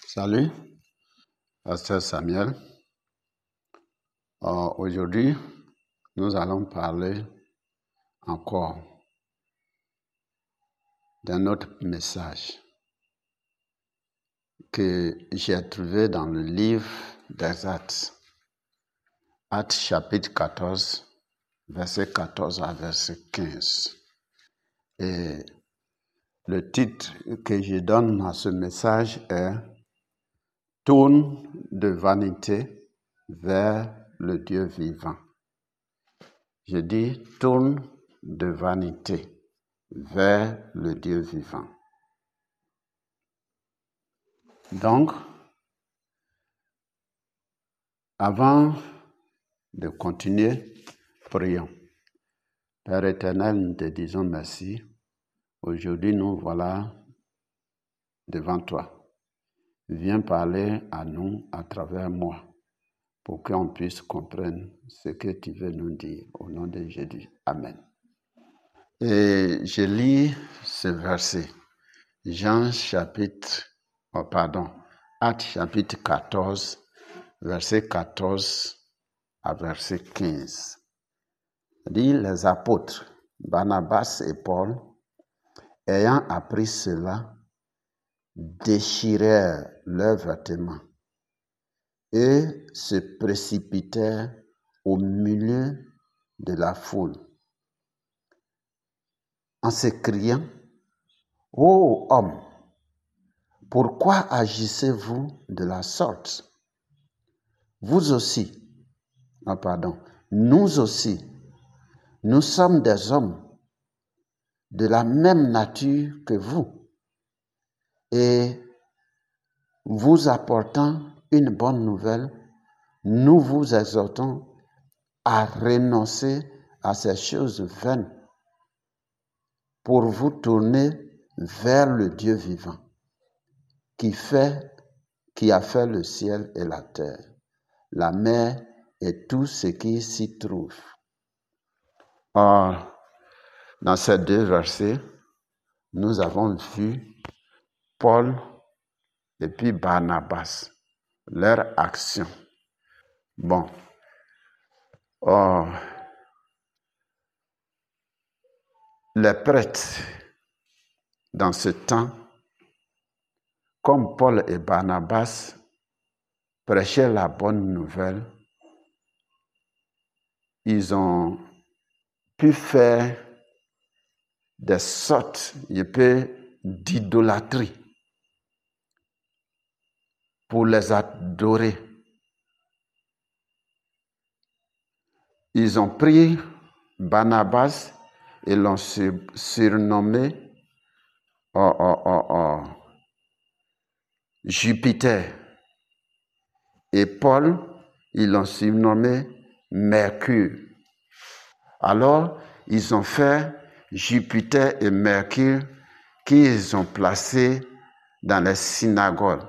Salut, Pasteur Samuel. Aujourd'hui, nous allons parler encore d'un autre message que j'ai trouvé dans le livre des Actes. Actes chapitre 14, verset 14 à verset 15. Et le titre que je donne à ce message est « Tourne de vanité vers le Dieu vivant ». Je dis « Tourne de vanité vers le Dieu vivant ». Donc, avant de continuer, prions. Père éternel, nous te disons merci. Aujourd'hui, nous voilà devant toi. Viens parler à nous à travers moi pour qu'on puisse comprendre ce que tu veux nous dire. Au nom de Jésus. Amen. Et je lis ce verset. Actes chapitre 14, verset 14 à verset 15. Dit les apôtres, Barnabas et Paul, ayant appris cela, déchirèrent leurs vêtements et se précipitèrent au milieu de la foule en s'écriant, « Ô hommes, pourquoi agissez-vous de la sorte? Nous aussi, nous sommes des hommes de la même nature que vous, et vous apportant une bonne nouvelle, nous vous exhortons à renoncer à ces choses vaines pour vous tourner vers le Dieu vivant, qui a fait le ciel et la terre, la mer et tout ce qui s'y trouve. » Or, dans ces deux versets, nous avons vu Paul et puis Barnabas, leur action. Bon, les prêtres, dans ce temps, comme Paul et Barnabas prêchaient la bonne nouvelle, ils ont pu faire des sortes d'idolâtrie pour les adorer. Ils ont pris Barnabas et l'ont surnommé Jupiter. Et Paul, ils l'ont surnommé Mercure. Alors, ils ont fait Jupiter et Mercure qu'ils ont placés dans les synagogues.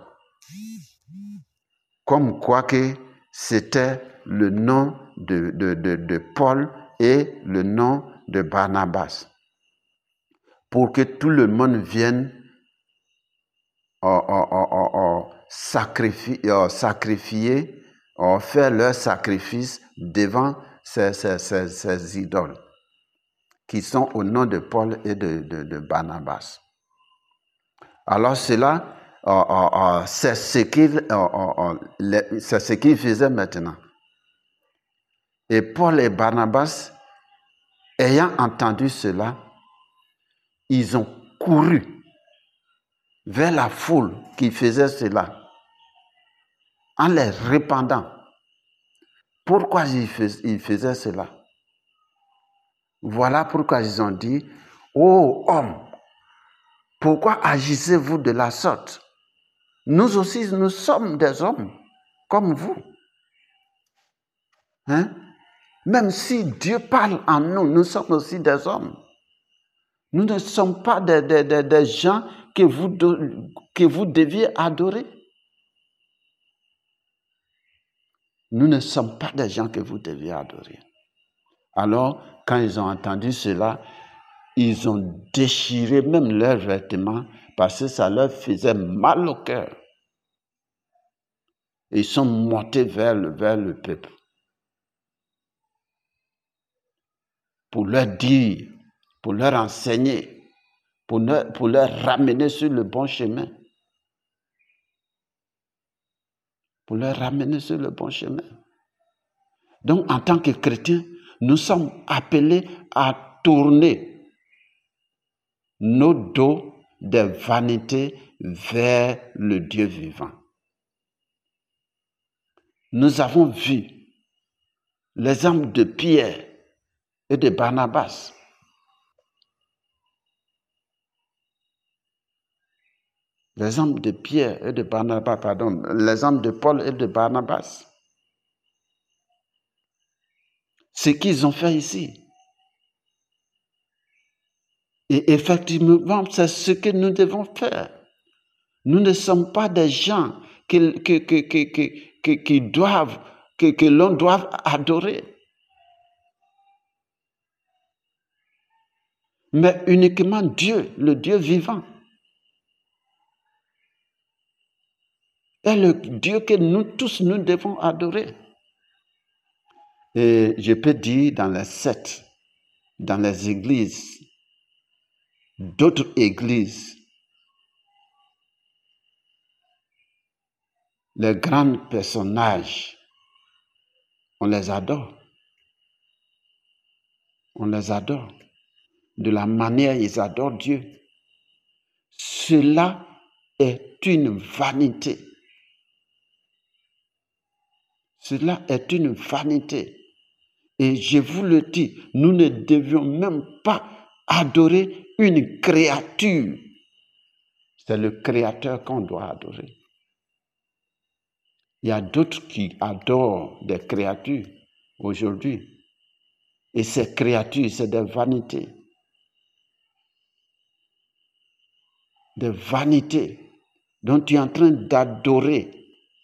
Comme quoi que c'était le nom de Paul et le nom de Barnabas. Pour que tout le monde vienne sacrifier, faire leur sacrifice devant ces idoles qui sont au nom de Paul et de Barnabas. Alors cela, c'est ce qu'ils faisaient maintenant. Et Paul et Barnabas, ayant entendu cela, ils ont couru vers la foule qui faisait cela, en les répandant. Pourquoi ils faisaient cela? Voilà pourquoi ils ont dit, « Ô hommes, pourquoi agissez-vous de la sorte? Nous aussi, nous sommes des hommes, comme vous. » Même si Dieu parle en nous, nous sommes aussi des hommes. Nous ne sommes pas des gens que vous deviez adorer. Nous ne sommes pas des gens que vous deviez adorer. Alors, quand ils ont entendu cela, ils ont déchiré même leurs vêtements parce que ça leur faisait mal au cœur. Et ils sont montés vers le peuple pour leur dire, pour leur enseigner, pour leur ramener sur le bon chemin. Pour leur ramener sur le bon chemin. Donc, en tant que chrétiens, nous sommes appelés à tourner nos dos des vanités vers le Dieu vivant. Nous avons vu l'exemple de Pierre et de Barnabas. L'exemple de Pierre et de Barnabas, pardon, l'exemple de Paul et de Barnabas. Ce qu'ils ont fait ici. Et effectivement, c'est ce que nous devons faire. Nous ne sommes pas des gens que l'on doit adorer. Mais uniquement Dieu, le Dieu vivant. Est le Dieu que nous tous, nous devons adorer. Et je peux dire dans les sectes, dans les églises, d'autres églises, les grands personnages, on les adore. On les adore. De la manière ils adorent Dieu. Cela est une vanité. Cela est une vanité. Et je vous le dis, nous ne devions même pas adorer une créature. C'est le Créateur qu'on doit adorer. Il y a d'autres qui adorent des créatures aujourd'hui. Et ces créatures, c'est des vanités. Des vanités dont tu es en train d'adorer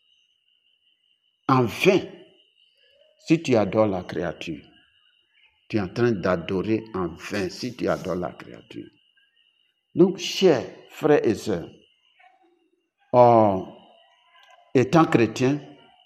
en vain. Si tu adores la créature, tu es en train d'adorer en vain si tu adores la créature. Donc, chers frères et sœurs, étant chrétiens,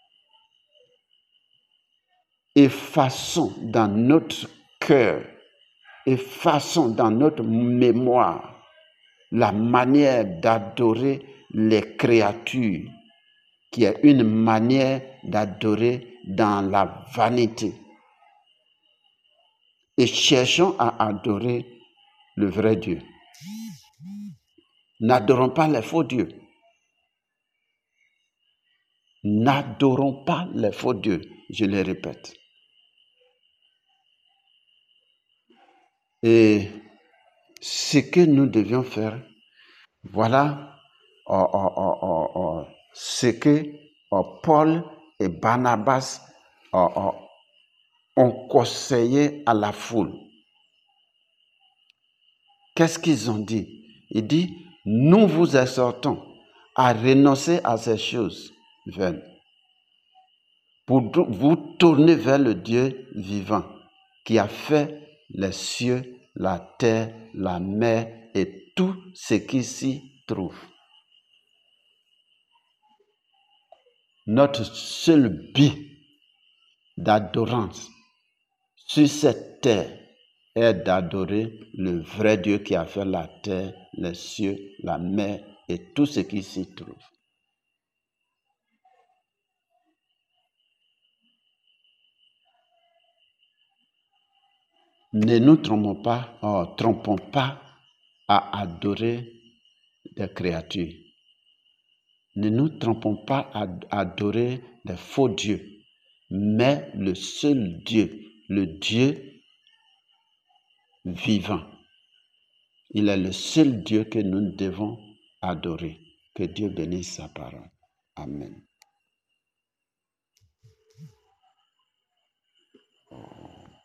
effaçons dans notre cœur, effaçons dans notre mémoire la manière d'adorer les créatures, qui est une manière d'adorer dans la vanité. Et cherchons à adorer le vrai Dieu. N'adorons pas les faux dieux. N'adorons pas les faux dieux, je le répète. Et ce que nous devions faire, voilà ce que Paul et Barnabas ont conseillé à la foule. Qu'est-ce qu'ils ont dit? Ils disent, nous vous exhortons à renoncer à ces choses vaines, pour vous tourner vers le Dieu vivant, qui a fait les cieux, la terre, la mer et tout ce qui s'y trouve. Notre seul but d'adorance sur cette terre est d'adorer le vrai Dieu qui a fait la terre, les cieux, la mer et tout ce qui s'y trouve. Ne nous trompons pas à adorer des créatures. Ne nous trompons pas à adorer des faux dieux, mais le seul Dieu, le Dieu vivant. Il est le seul Dieu que nous devons adorer. Que Dieu bénisse sa parole. Amen.